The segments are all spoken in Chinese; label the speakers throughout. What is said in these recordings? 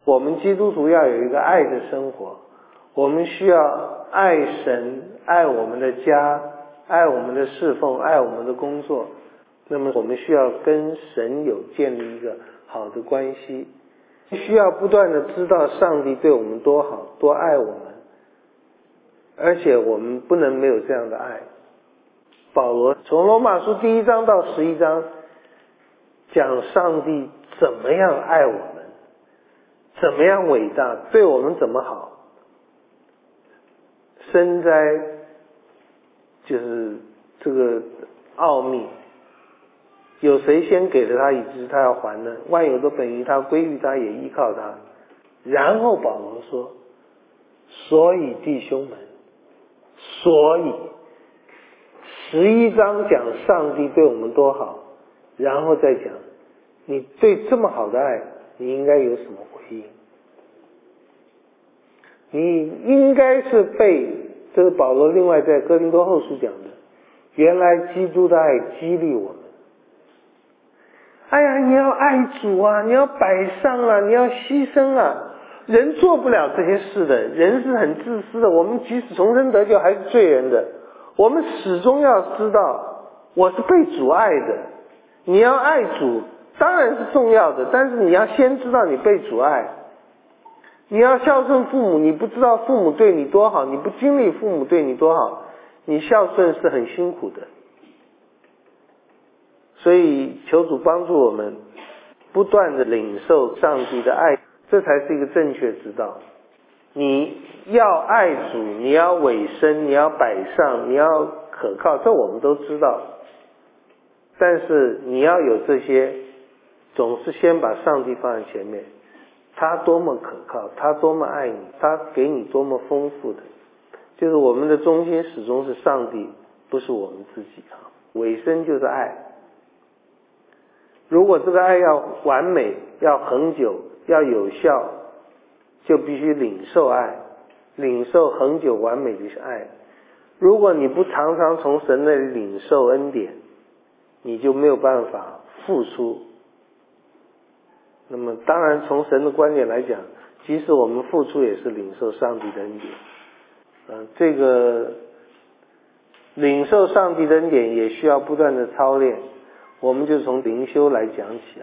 Speaker 1: 我们基督徒要有一个爱的生活，我们需要爱神，爱我们的家，爱我们的侍奉，爱我们的工作。那么我们需要跟神有建立一个好的关系，需要不断的知道上帝对我们多好，多爱我们，而且我们不能没有这样的爱。保罗从罗马书第1章到11章讲上帝怎么样爱我们，怎么样伟大，对我们怎么好。深哉就是这个奥秘，有谁先给了他以知他要还呢？万有的本于他，归于他，也依靠他。然后保罗说，所以弟兄们，所以11章讲上帝对我们多好，然后再讲你对这么好的爱你应该有什么回应。你应该是被，这是保罗另外在哥林多后书讲的，原来基督的爱激励我们。哎呀，你要爱主啊，你要摆上啊，你要牺牲啊。人做不了这些事的，人是很自私的，我们即使重生得救还是罪人的。我们始终要知道我是被主爱的。你要爱主当然是重要的，但是你要先知道你被主爱。你要孝顺父母，你不知道父母对你多好，你不经历父母对你多好，你孝顺是很辛苦的。所以求主帮助我们不断的领受上帝的爱，这才是一个正确之道。你要爱主，你要委身，你要摆上，你要可靠，这我们都知道。但是你要有这些，总是先把上帝放在前面，他多么可靠，他多么爱你，他给你多么丰富的，就是我们的中心始终是上帝，不是我们自己。委身就是爱。如果这个爱要完美，要恒久，要有效，就必须领受爱，领受恒久完美的爱。如果你不常常从神那里领受恩典，你就没有办法付出。那么当然从神的观点来讲，即使我们付出也是领受上帝的恩典。这个领受上帝的恩典也需要不断的操练，我们就从灵修来讲起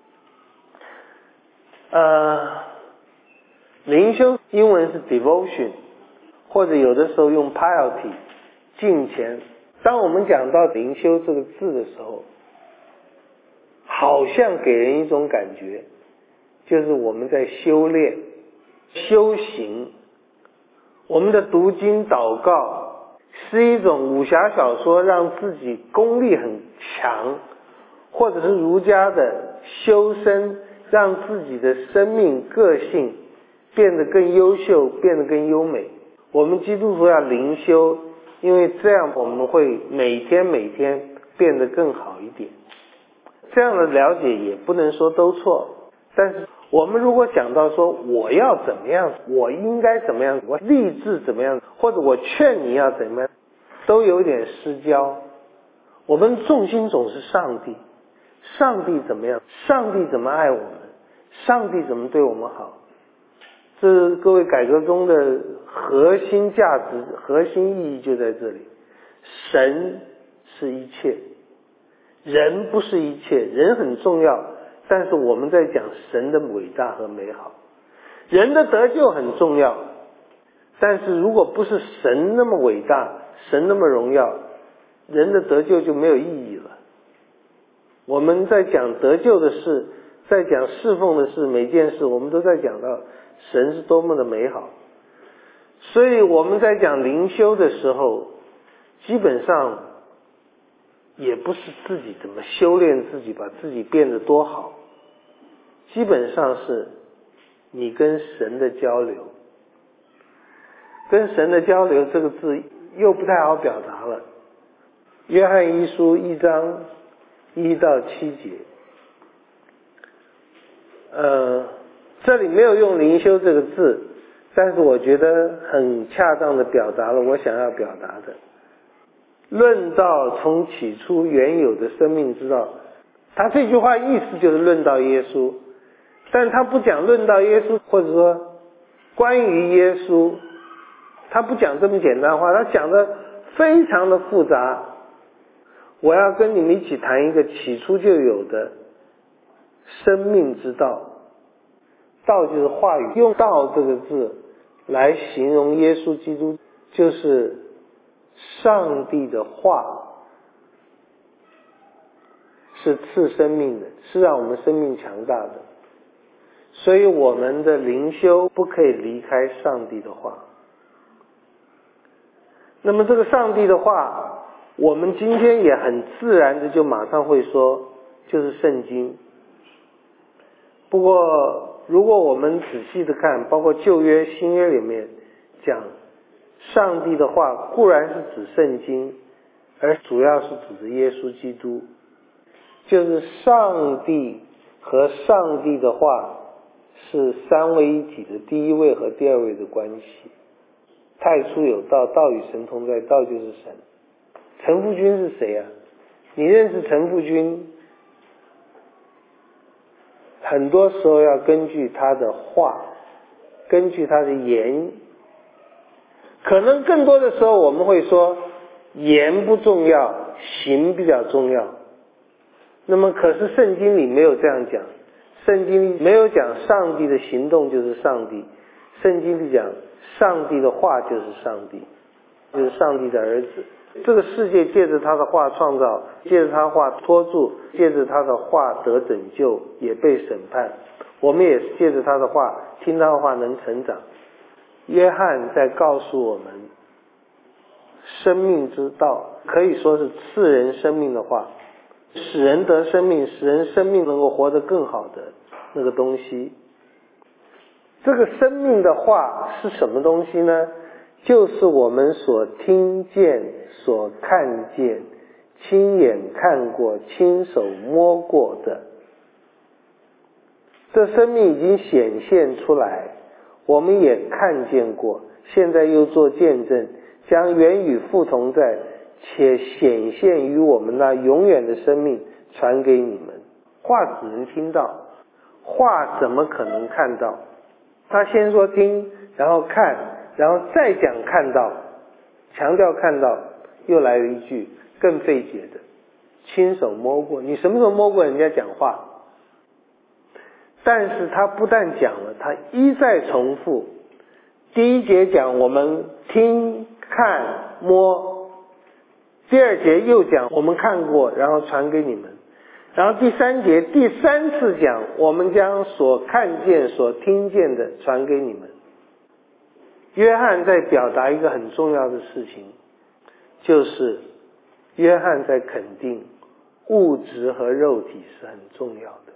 Speaker 1: 灵修英文是 devotion， 或者有的时候用 piety， 敬虔。当我们讲到灵修这个字的时候，好像给人一种感觉，就是我们在修炼修行。我们的读经祷告是一种武侠小说让自己功力很强，或者是儒家的修身，让自己的生命个性变得更优秀，变得更优美。我们基督徒要灵修，因为这样我们会每天变得更好一点。这样的了解也不能说都错，但是我们如果讲到说我要怎么样，我应该怎么样，我立志怎么样，或者我劝你要怎么样，都有点失焦。我们重心总是上帝，上帝怎么样，上帝怎么爱我们，上帝怎么对我们好。这是各位改革中的核心价值，核心意义就在这里。神是一切，人不是一切，人很重要，但是我们在讲神的伟大和美好。人的得救很重要，但是如果不是神那么伟大，神那么荣耀，人的得救就没有意义了。我们在讲得救的事，在讲侍奉的事，每件事我们都在讲到神是多么的美好。所以我们在讲灵修的时候，基本上也不是自己怎么修炼自己，把自己变得多好，基本上是你跟神的交流。跟神的交流这个字又不太好表达了。约翰一书1章1到7节，这里没有用灵修这个字，但是我觉得很恰当的表达了我想要表达的。论到从起初原有的生命之道，他这句话意思就是论到耶稣。 但他不讲论到耶稣，或者说关于耶稣，他不讲这么简单的话，他讲的非常的复杂。我要跟你们一起谈一个起初就有的生命之道。道就是话语，用道这个字来形容耶稣基督，就是上帝的话，是赐生命的，是让我们生命强大的。所以我们的灵修不可以离开上帝的话。那么这个上帝的话，我们今天也很自然的就马上会说，就是圣经。不过如果我们仔细的看，包括旧约新约里面讲上帝的话，固然是指圣经，而主要是指着耶稣基督，就是上帝和上帝的话是三位一体的第一位和第二位的关系。太初有道，道与神同在，道就是神。陈复君是谁啊？你认识陈复君，很多时候要根据他的话，根据他的言，可能更多的时候我们会说言不重要，行比较重要。那么可是圣经里没有这样讲，圣经里没有讲上帝的行动就是上帝，圣经里讲上帝的话就是上帝，就是上帝的儿子。这个世界借着他的话创造，借着他的话托住，借着他的话得拯救，也被审判。我们也是借着他的话，听他的话能成长。约翰在告诉我们，生命之道可以说是赐人生命的话，使人得生命，使人生命能够活得更好的那个东西。这个生命的话是什么东西呢？就是我们所听见、所看见、亲眼看过、亲手摸过的。这生命已经显现出来，我们也看见过，现在又做见证，将原与父同在，且显现于我们那永远的生命传给你们。话只能听到，话怎么可能看到？他先说听，然后看，然后再讲看到，强调看到，又来了一句更费解的，亲手摸过。你什么时候摸过人家讲话？但是他不但讲了，他一再重复。第一节讲我们听看摸，第二节又讲我们看过，然后传给你们，然后第三节第三次讲我们将所看见所听见的传给你们。约翰在表达一个很重要的事情，就是约翰在肯定物质和肉体是很重要的。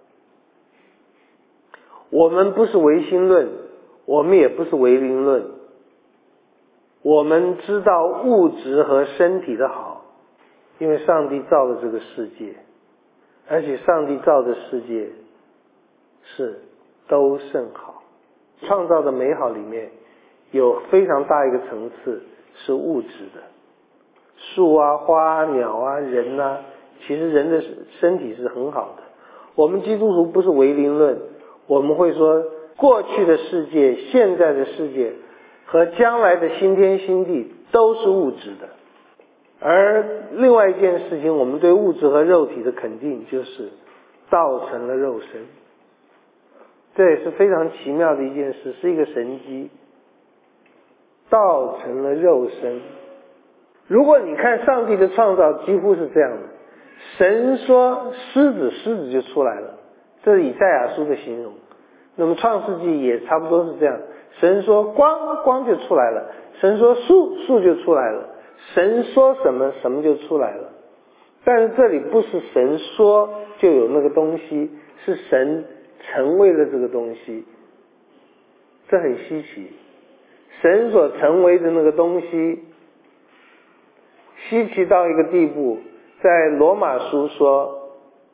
Speaker 1: 我们不是唯心论，我们也不是唯灵论，我们知道物质和身体的好，因为上帝造了这个世界，而且上帝造的世界是都甚好。创造的美好里面有非常大一个层次是物质的，树啊、花啊、鸟啊、人啊，其实人的身体是很好的。我们基督徒不是唯灵论，我们会说过去的世界、现在的世界和将来的新天新地都是物质的。而另外一件事情，我们对物质和肉体的肯定就是道成了肉身。这也是非常奇妙的一件事，是一个神迹。道成了肉身。如果你看上帝的创造几乎是这样的，神说狮子，狮子就出来了，这是以赛亚书的形容。那么创世纪也差不多是这样，神说光，光就出来了，神说树，树就出来了，神说什么，什么就出来了。但是这里不是神说就有那个东西，是神成为了这个东西，这很稀奇。神所成为的那个东西稀奇到一个地步，在罗马书说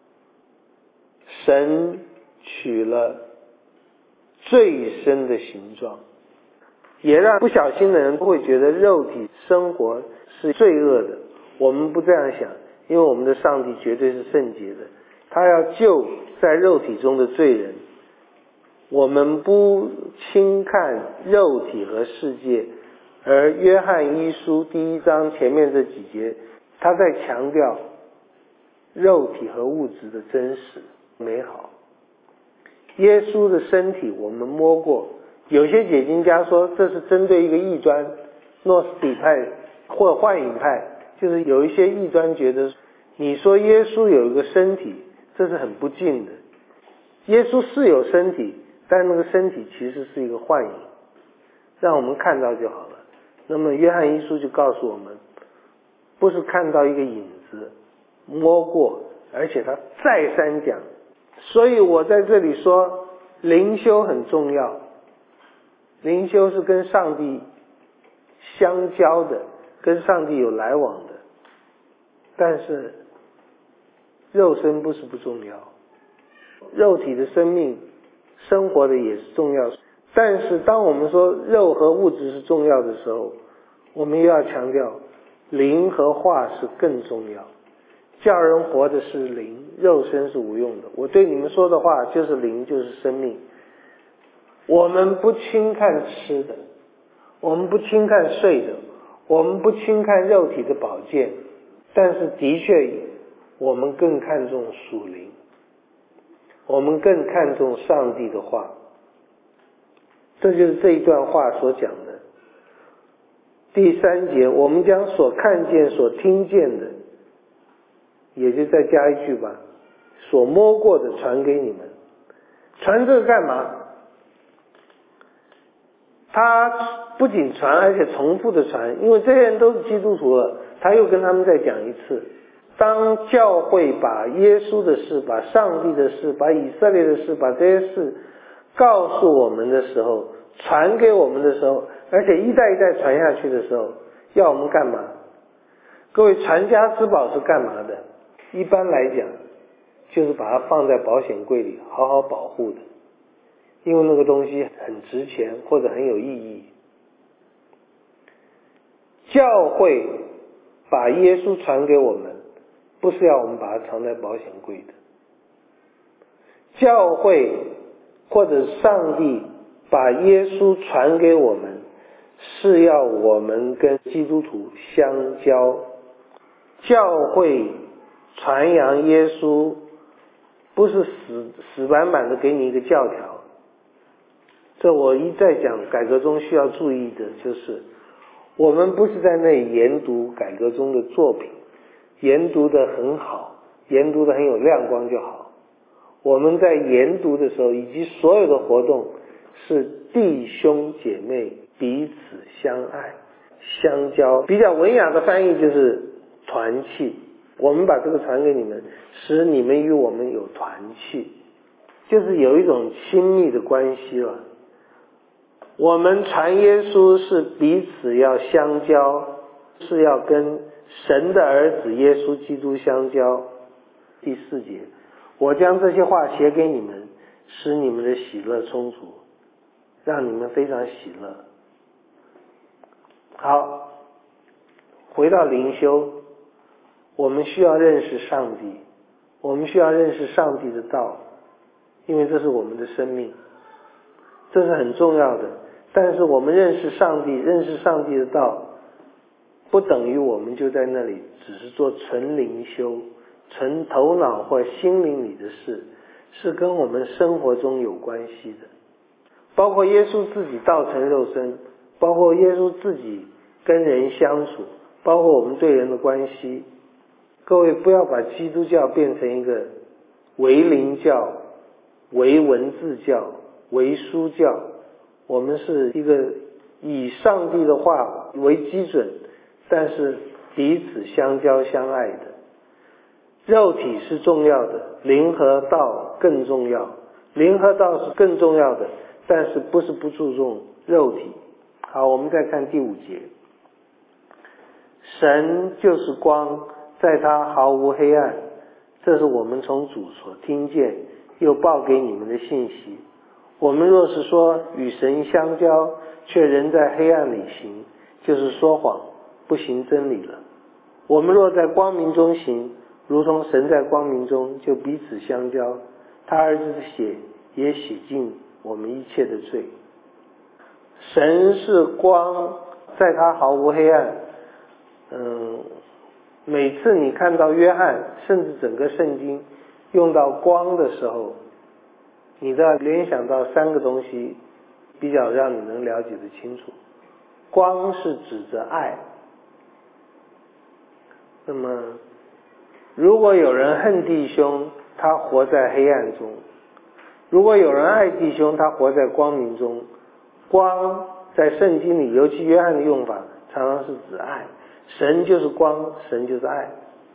Speaker 1: 神取了最深的形状，也让不小心的人不会觉得肉体生活是罪恶的。我们不这样想，因为我们的上帝绝对是圣洁的，他要救在肉体中的罪人， 我们不轻看肉体和世界，而约翰一书第1章前面这几节，他在强调肉体和物质的真实美好。耶稣的身体我们摸过，有些解经家说这是针对一个异端，诺斯底派或幻影派，就是有一些异端觉得你说耶稣有一个身体，这是很不敬的。耶稣是有身体，但那个身体其实是一个幻影，让我们看到就好了。那么约翰一书就告诉我们，不是看到一个影子摸过，而且他再三讲。所以我在这里说灵修很重要，灵修是跟上帝相交的，跟上帝有来往的，但是肉身不是不重要，肉体的生命生活的也是重要，但是当我们说肉和物质是重要的时候，我们又要强调灵和话是更重要。叫人活的是灵，肉身是无用的。我对你们说的话就是灵，就是生命。我们不轻看吃的，我们不轻看睡的，我们不轻看肉体的保健，但是的确我们更看重属灵，我们更看重上帝的话。这就是这一段话所讲的。第3节，我们将所看见所听见的，也就再加一句吧，所摸过的传给你们。传这个干嘛？他不仅传，而且重复的传，因为这些人都是基督徒了，他又跟他们再讲一次。当教会把耶稣的事，把上帝的事，把以色列的事，把这些事告诉我们的时候，传给我们的时候，而且一代一代传下去的时候，要我们干嘛？各位，传家之宝是干嘛的？一般来讲就是把它放在保险柜里好好保护的，因为那个东西很值钱或者很有意义。教会把耶稣传给我们，不是要我们把它藏在保险柜的。教会或者上帝把耶稣传给我们，是要我们跟基督徒相交。教会传扬耶稣不是死板板的给你一个教条。这我一再讲，改革中需要注意的就是我们不是在那里研读改革中的作品，研读的很好，研读的很有亮光就好。我们在研读的时候以及所有的活动是弟兄姐妹彼此相爱相交，比较文雅的翻译就是团契。我们把这个传给你们，使你们与我们有团契，就是有一种亲密的关系了。我们传耶稣是彼此要相交，是要跟神的儿子耶稣基督相交。第4节，我将这些话写给你们，使你们的喜乐充足，让你们非常喜乐。好，回到灵修，我们需要认识上帝，我们需要认识上帝的道，因为这是我们的生命，这是很重要的。但是我们认识上帝，认识上帝的道，不等于我们就在那里只是做纯灵修，纯头脑或心灵里的事，是跟我们生活中有关系的。包括耶稣自己道成肉身，包括耶稣自己跟人相处，包括我们对人的关系。各位不要把基督教变成一个唯灵教、唯文字教、唯书教，我们是一个以上帝的话为基准，但是彼此相交相爱的。肉体是重要的，灵和道更重要，灵和道是更重要的，但是不是不注重肉体。好，我们再看第5节，神就是光，在他毫无黑暗，这是我们从主所听见又报给你们的信息。我们若是说与神相交，却仍在黑暗里行，就是说谎，不行真理了。我们若在光明中行，如同神在光明中，就彼此相交。他儿子的血也洗净我们一切的罪。神是光，在他毫无黑暗。每次你看到约翰甚至整个圣经用到光的时候，你都要联想到三个东西，比较让你能了解得清楚。光是指着爱。那么如果有人恨弟兄，他活在黑暗中；如果有人爱弟兄，他活在光明中。光在圣经里，尤其约翰的用法常常是指爱。神就是光，神就是爱。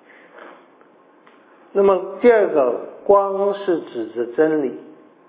Speaker 1: 那么第二个，光是指着真理。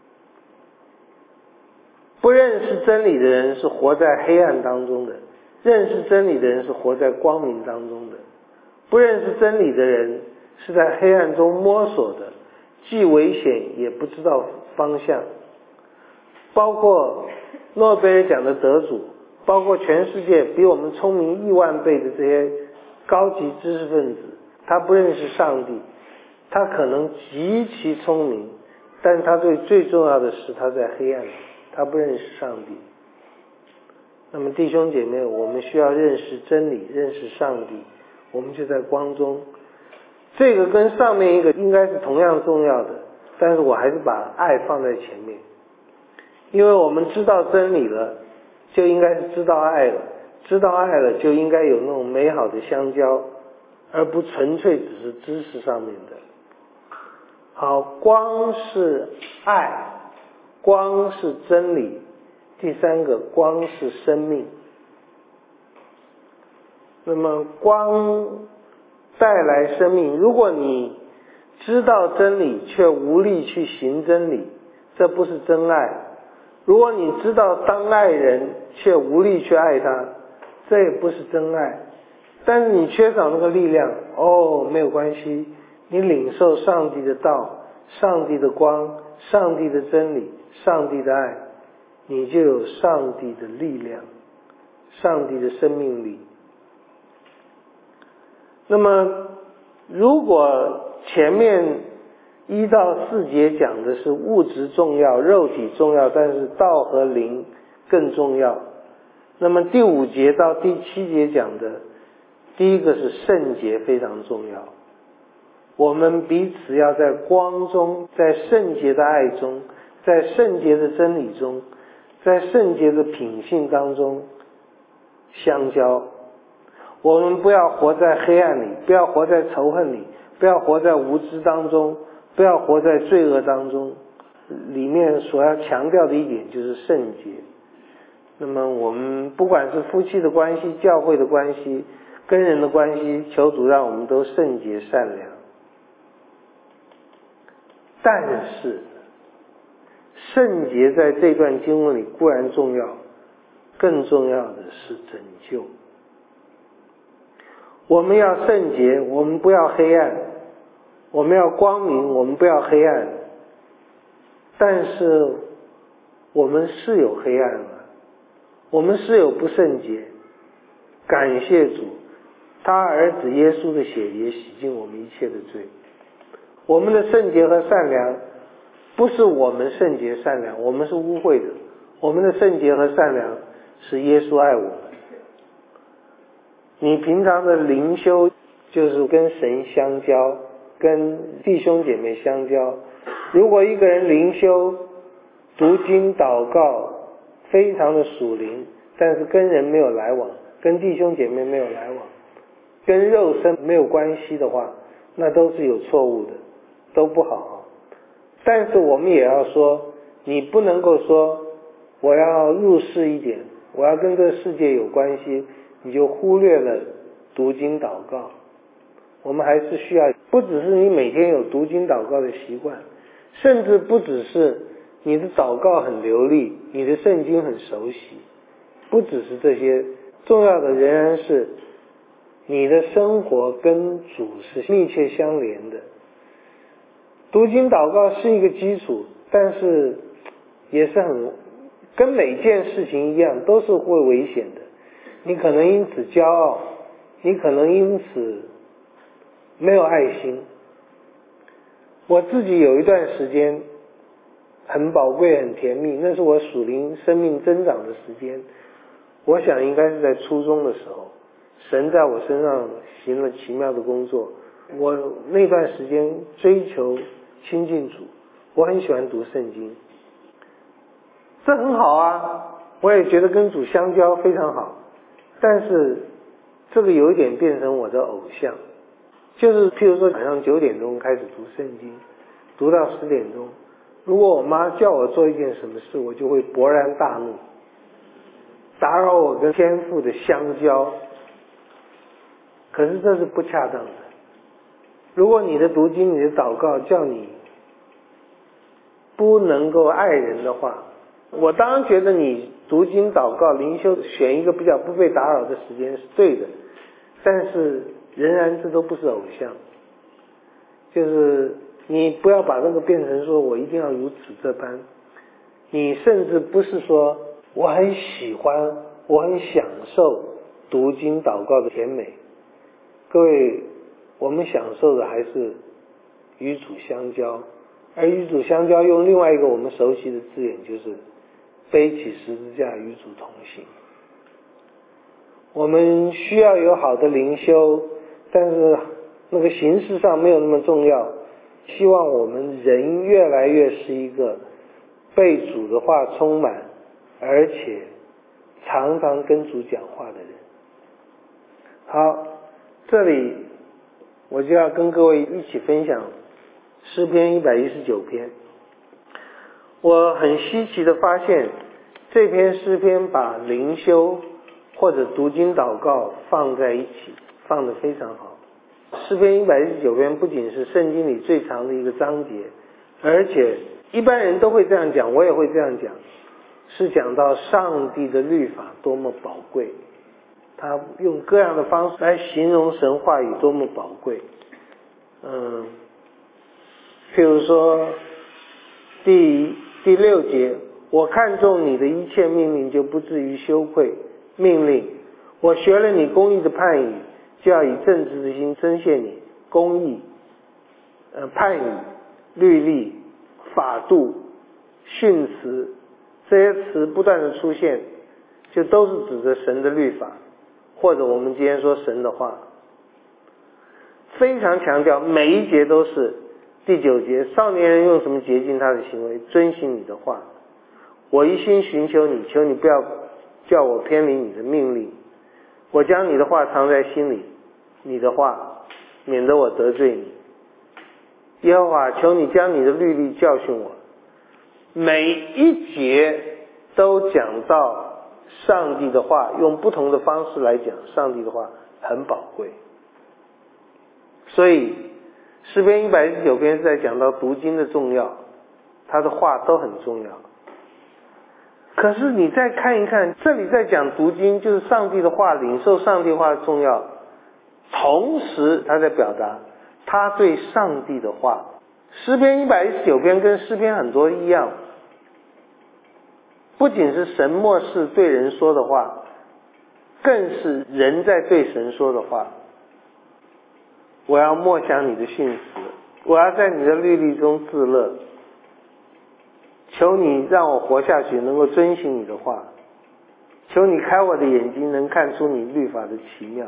Speaker 1: 不认识真理的人是活在黑暗当中的，认识真理的人是活在光明当中的。不认识真理的人是在黑暗中摸索的，既危险也不知道方向。包括诺贝尔奖的得主，包括全世界比我们聪明1万倍的这些高级知识分子，他不认识上帝，他可能极其聪明，但是他最重要的是他在黑暗里，他不认识上帝。那么弟兄姐妹，我们需要认识真理，认识上帝，我们就在光中。这个跟上面一个应该是同样重要的，但是我还是把爱放在前面。因为我们知道真理了，就应该是知道爱了，知道爱了就应该有那种美好的相交，而不纯粹只是知识上面的。好，光是爱，光是真理。第三个，光是生命。那么光带来生命，如果你知道真理却无力去行真理，这不是真爱。如果你知道当爱人却无力去爱他，这也不是真爱。但是你缺少那个力量，没有关系，你领受上帝的道，上帝的光，上帝的真理，上帝的爱，你就有上帝的力量，上帝的生命力。那么如果前面1到4节讲的是物质重要，肉体重要，但是道和灵更重要，那么第5节到第7节讲的第一个是圣洁非常重要。我们彼此要在光中，在圣洁的爱中，在圣洁的真理中，在圣洁的品性当中相交。我们不要活在黑暗里，不要活在仇恨里，不要活在无知当中，不要活在罪恶当中。里面所要强调的一点就是圣洁。那么我们不管是夫妻的关系，教会的关系，跟人的关系，求主让我们都圣洁善良。但是圣洁在这段经文里固然重要，更重要的是拯救。我们要圣洁，我们不要黑暗；我们要光明，我们不要黑暗。但是我们是有黑暗了，我们是有不圣洁。感谢主，他儿子耶稣的血也洗净我们一切的罪。我们的圣洁和善良不是我们圣洁善良，我们是污秽的。我们的圣洁和善良是耶稣爱我们。你平常的灵修就是跟神相交，跟弟兄姐妹相交。如果一个人灵修、读经、祷告非常的属灵，但是跟人没有来往，跟弟兄姐妹没有来往，跟肉身没有关系的话，那都是有错误的，都不好。但是我们也要说，你不能够说我要入世一点，我要跟这个世界有关系，你就忽略了读经祷告。我们还是需要，不只是你每天有读经祷告的习惯，甚至不只是你的祷告很流利，你的圣经很熟悉，不只是这些，重要的仍然是你的生活跟主是密切相连的。读经祷告是一个基础，但是也是跟每件事情一样，都是会危险的。你可能因此骄傲，你可能因此没有爱心。我自己有一段时间很宝贵很甜蜜，那是我属灵生命增长的时间。我想应该是在初中的时候，神在我身上行了奇妙的工作。我那段时间追求亲近主，我很喜欢读圣经，这很好啊，我也觉得跟主相交非常好。但是这个有一点变成我的偶像，就是譬如说晚上9点钟开始读圣经，读到10点钟，如果我妈叫我做一件什么事，我就会勃然大怒，打扰我跟天父的相交。可是这是不恰当的。如果你的读经、你的祷告叫你不能够爱人的话，我当然觉得你读经、祷告、灵修选一个比较不被打扰的时间是对的，但是仍然这都不是偶像。就是你不要把那个变成说我一定要如此这般，你甚至不是说我很喜欢、我很享受读经祷告的甜美。各位，我们享受的还是与主相交，而与主相交用另外一个我们熟悉的字眼，就是背起十字架与主同行。我们需要有好的灵修，但是那个形式上没有那么重要。希望我们人越来越是一个被主的话充满，而且常常跟主讲话的人。好，这里我就要跟各位一起分享诗篇119篇。我很稀奇的发现，这篇诗篇把灵修或者读经祷告放在一起，放得非常好。诗篇119篇不仅是圣经里最长的一个章节，而且一般人都会这样讲，我也会这样讲，是讲到上帝的律法多么宝贵，他用各样的方式来形容神话语多么宝贵。譬如说第6节，我看中你的一切命令，就不至于羞愧。命令，我学了你公义的判语，就要以正直的心称谢你。公义、判语、律例、法度、训词，这些词不断的出现，就都是指着神的律法，或者我们今天说神的话。非常强调，每一节都是。第9节，少年人用什么洁净他的行为？遵行你的话。我一心寻求你，求你不要叫我偏离你的命令。我将你的话藏在心里，你的话免得我得罪你。耶和华，求你将你的律例教训我。每一节都讲到上帝的话，用不同的方式来讲上帝的话很宝贵。所以诗篇119篇是在讲到读经的重要，他的话都很重要。可是你再看一看，这里在讲读经，就是上帝的话，领受上帝话的重要，同时他在表达他对上帝的话。诗篇119篇跟诗篇很多一样，不仅是神默示对人说的话，更是人在对神说的话。我要默想你的训词，我要在你的律例中自乐，求你让我活下去，能够遵行你的话，求你开我的眼睛，能看出你律法的奇妙。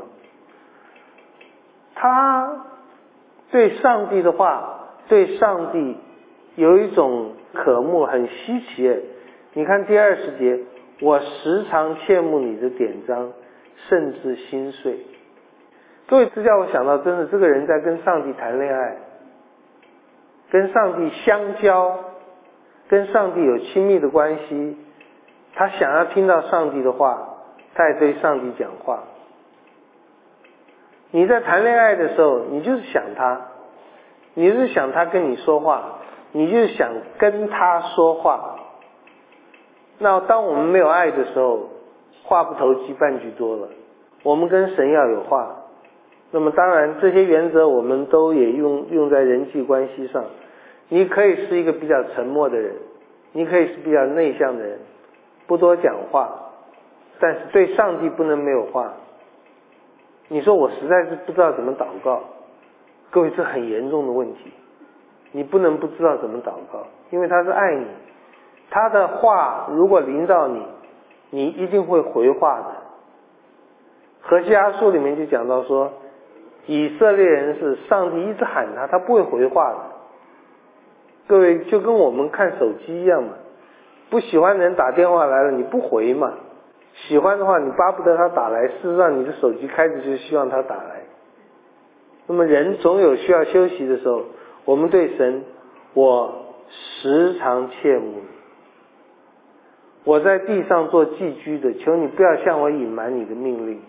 Speaker 1: 他对上帝的话，对上帝有一种渴慕，很稀奇。你看第20节，我时常切慕你的典章，甚至心碎。各位，这叫我想到，真的这个人在跟上帝谈恋爱，跟上帝相交，跟上帝有亲密的关系，他想要听到上帝的话，他也对上帝讲话。你在谈恋爱的时候，你就是想他，你是想他跟你说话，你就是想跟他说话。那当我们没有爱的时候，话不投机半句多了。我们跟神要有话，那么当然这些原则我们都也用在人际关系上。你可以是一个比较沉默的人，你可以是比较内向的人，不多讲话，但是对上帝不能没有话。你说我实在是不知道怎么祷告，各位，这很严重的问题。你不能不知道怎么祷告，因为他是爱你， 他的话如果临到你，你一定会回话的。何西阿书里面就讲到说，以色列人是上帝一直喊他，他不会回话的。各位就跟我们看手机一样嘛，不喜欢的人打电话来了，你不回嘛，喜欢的话你巴不得他打来，事实上你的手机开着就是希望他打来。那么人总有需要休息的时候，我们对神，我时常切慕你，我在地上做寄居的，求你不要向我隐瞒你的命令。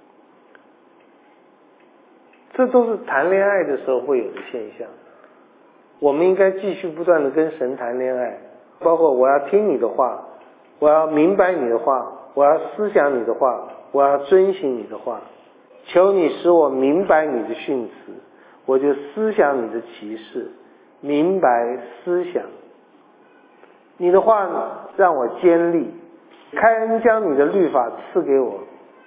Speaker 1: 这都是谈恋爱的时候会有的现象。我们应该继续不断的跟神谈恋爱，包括我要听你的话，我要明白你的话，我要思想你的话，我要遵行你的话。求你使我明白你的训词，我就思想你的启示，明白思想。你的话让我坚立，开恩将你的律法赐给我。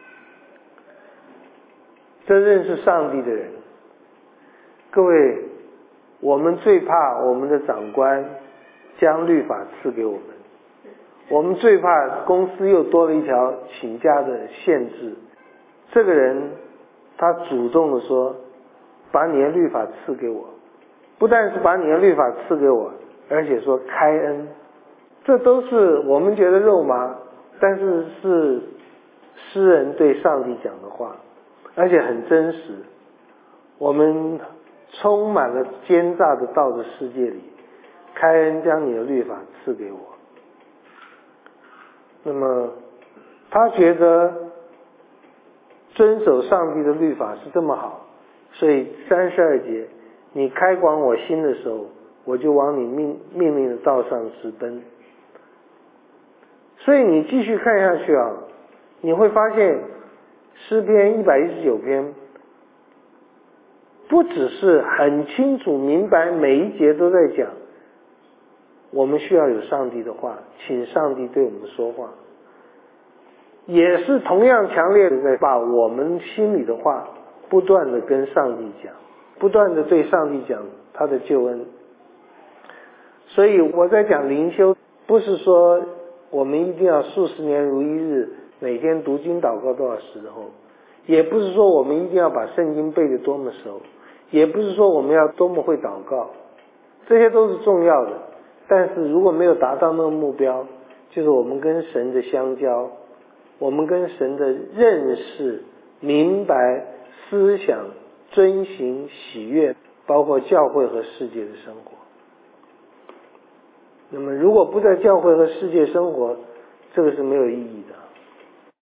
Speaker 1: 这认识上帝的人，各位，我们最怕我们的长官将律法赐给我们，我们最怕公司又多了一条请假的限制。这个人他主动的说，把你的律法赐给我，不但是把你的律法赐给我，而且说开恩。这都是我们觉得肉麻，但是是诗人对上帝讲的话，而且很真实。我们充满了奸诈的道德世界里，开恩将你的律法赐给我。那么他觉得遵守上帝的律法是这么好，所以32节，你开广我心的时候，我就往你命令的道上直奔。所以你继续看下去啊，你会发现诗篇119篇不只是很清楚明白，每一节都在讲我们需要有上帝的话，请上帝对我们说话，也是同样强烈的在把我们心里的话不断的跟上帝讲，不断的对上帝讲他的救恩。所以我在讲灵修，不是说我们一定要数十年如一日，每天读经祷告多少时候，也不是说我们一定要把圣经背得多么熟，也不是说我们要多么会祷告，这些都是重要的。但是如果没有达到那个目标，就是我们跟神的相交，我们跟神的认识、明白、思想、遵行、喜悦，包括教会和世界的生活。那么如果不在教会和世界生活，这个是没有意义的。